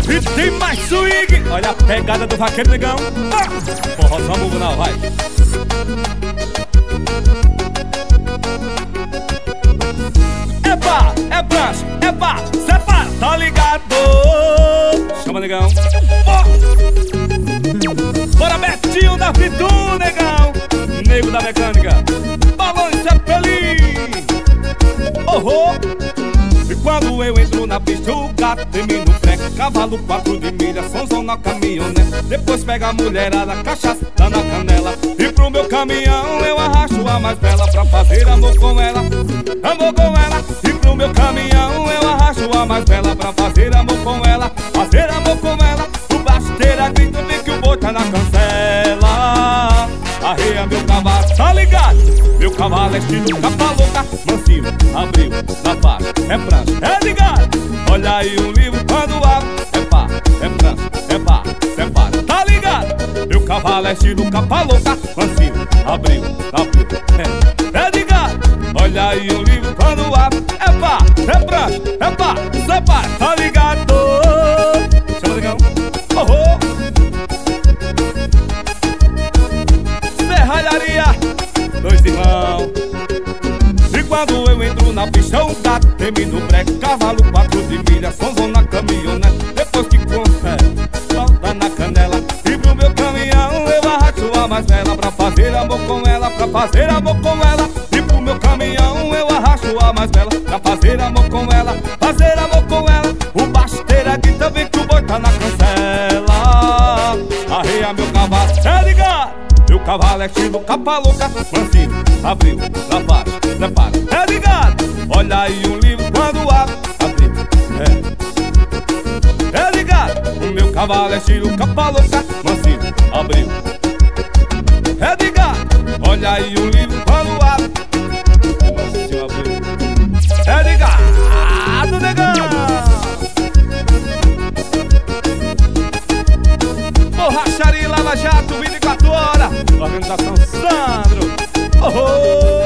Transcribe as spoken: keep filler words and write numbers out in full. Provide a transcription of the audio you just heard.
E tem mais swing. Olha a pegada do vaqueiro, negão. Ah! Forrozão bugunal, vai. Epa, é prancha, epa, separa, tá ligado? Chama, negão. Oh! Bora, Betinho da Fitu, negão. Nego da mecânica. Balões Zeppelin. Oh, oh. E quando eu entro na pista, o gato termina o pré. Cavalo quatro de milha, somzão na caminhonete. Depois pega a mulherada, cachaça, dá na canela. E pro meu caminhão eu arrasto a mais bela pra fazer amor com ela, amor com ela. E pro meu caminhão eu arrasto a mais bela pra fazer amor com ela, fazer amor com ela. O basteira grita, vê que o boi tá na cancela. Arreia meu cavalo, tá ligado? Meu cavalo é estilo capa louca, mansinho, abriu, na faixa, é prancha, é ligado? Olha aí um livro quando abre, é pá, é prancha, é pá, separa, tá ligado? Meu cavalo é estilo capa louca, mansinho, abriu, abriu, é, é ligado? Olha aí um livro quando abre, é pá, é prancha, é pá, separa, tá ligado? Chama, negão, oh, oh. Serralharia, dois irmãos. E quando eu entro na pista, o gato termina o breque. Cavalo quatro de milha, somzão na caminhonete. Depois que consegue, volta na canela. E pro meu caminhão eu arrasto a mais bela pra fazer amor com ela, pra fazer amor com ela. E pro meu caminhão eu arrasto a mais bela pra fazer amor com ela, fazer amor com ela. O basteira grita, vem que o boi tá na cancela. Arreia meu cavalo, é ligado? Meu cavalo é estilo capa louca, mansinho, abriu, na faixa, separa, é ligado? Olha aí um livro quando abre, abriu, é, é ligado? O meu cavalo é estilo capa louca, mansinho, abriu, é ligado? Olha aí um livro quando abre, mansinho, abriu, é ligado, negão? Borracharia Lava Jato, vinte e quatro horas. Organização Sandro. Oh, oh.